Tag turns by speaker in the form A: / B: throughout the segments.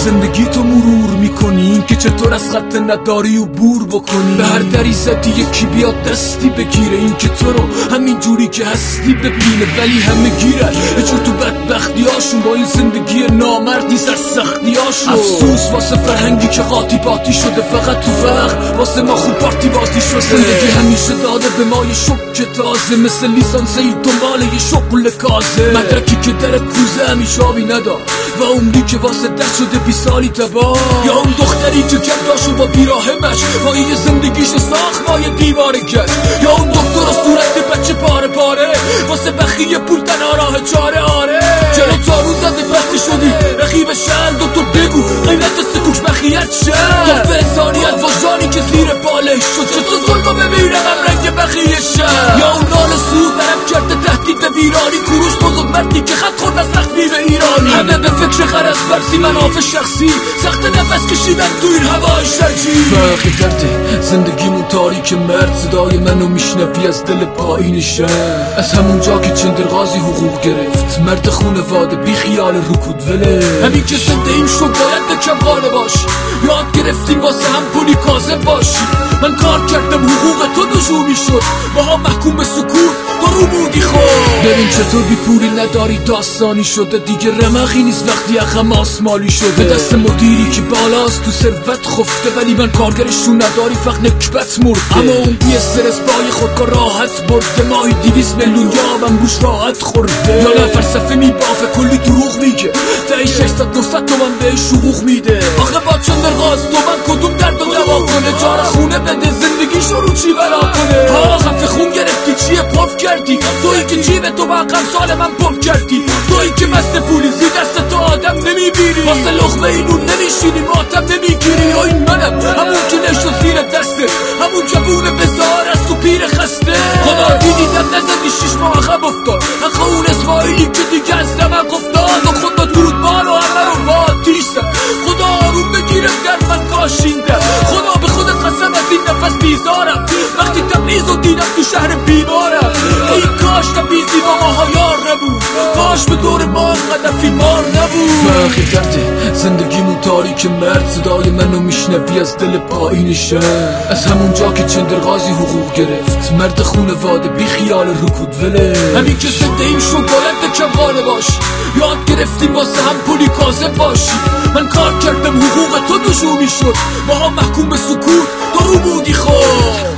A: زندگی تو مرور میکنی، این که چطور از خط نداری و بور بکنی. به هر دری زدی یکی بیاد دستی بگیره، این که تو رو همین جوری که هستی ببینه. ولی همه گیرن یه جور تو بدبختیاشون، با این زندگی نامردی سر سختیاشون. افسوس واسه فرهنگی که قاطی باطی شده، فقط تو وقت واسه ما خوب پارتی بازی شده. زندگی همیشه داده به ما یه شوک تازه، مثل لیسانسی دنبال یه شغل کازه. مدرکی که در کوزه همیشه آبی نداد و عمری که واسه دست شده 20 سالی تبا. یا اون دختری که کرداشو با بیراهمش با یه زندگیش ساخت ما یه دیواره کرد. یا اون دکتر صورت بچه پاره پاره واسه بخیه پول تنها راه چاره. آره چرا تارو زده بسته شدی رقیب شهر، دکتر بگو غیرت سکوش بخیت شهر. تو انسانیت وجدانی که زیر بالش شد، چطور ظلمو ببینم رنگ بخیه شهر. یا اون نال سو برم کرده تهدید ویرانی، کوروش بزرگ مردی که خط خورد از تخفیف ایرانی. همه به فکر غرض برسی منافع شخصی، سخت نفس کشیدن تو این هوای شرجی. فرقی کرده زندگیمون تاریک مرد، صدای منو میشنوی از دل پایین شهر. از همون جا که چندرغازی حقوق گرفت، مرد خونواده بی خیال رکود وله. همین که زنده این شد باید کم قاله باش، یاد گرفتیم واسه هم پولی کاذب باشی. من کار کردم حقوق تو نجومی شد، با هم محکوم به سکوت تو رو بودی خود. ببین چطور بی پولی نداری داستانی شده، دیگه رمقی نیست وقتی اخم آسمالی شده. دست مدیری که بالاست تو ثروت خفته، ولی من کارگرشون نداری فقط نکبت مرده. اما اون بی استرس پای خودکار راحت برده، ماهی 200 میلیون یابم روش راحت خورده. یا نه فلسفه میبافه کلی دروغ میگه، تایی 600-900 تومن بهش حقوق میده. آخه با چندرغاز تومن کدوم درد رو دوا کنه؟ جار خونه بده زندگیشو رو چی بلا کنه؟ خفه خون گرفتی چیه پف کردی؟ تویی که جیب تو با سال من پف کردی، تویی که مست پولی زی دست تو آدم نمیبیری، واسه لقمه اینون نمیشینی ماتم نمیگیری. یا این منم همون که نشو زیر دسته، همون جوونه بزار از تو پیر خسته. خدا دیدیدم نزدی 6 ماه عقب افتاد، حق اون اسماعیلی که دیگه از دمک افتاد. و خدا درود بار و همه رو با تیشتم، خدا آروم بگیرم در من کاشیندم. خدا به خودت قسم از این نفس بیزارم، وقتی تبلیغ رو دیدم تو شهر بیمارم. ای کاش تبلیغی با ماها یار نبود، کاش به دور ما انقدر فیلمار نبود. فرقی کرده زندگیمون تاریک مرد، صدای منو میشنوی از دل پایین شهر. از همون جا که چندرغازی حقوق گرفت، مرد خونواده بی خیال رکود وله. همین که زنده این شد باید کم قاله باش، یاد گرفتیم واسه هم پولی کاذب باشی. من کار کردم حقوق تو نجومی شد، ما هم محکوم به سکوت تو رو بودی خود.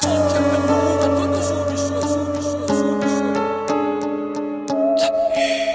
A: من کار کردم حقوق تو نجومی شد.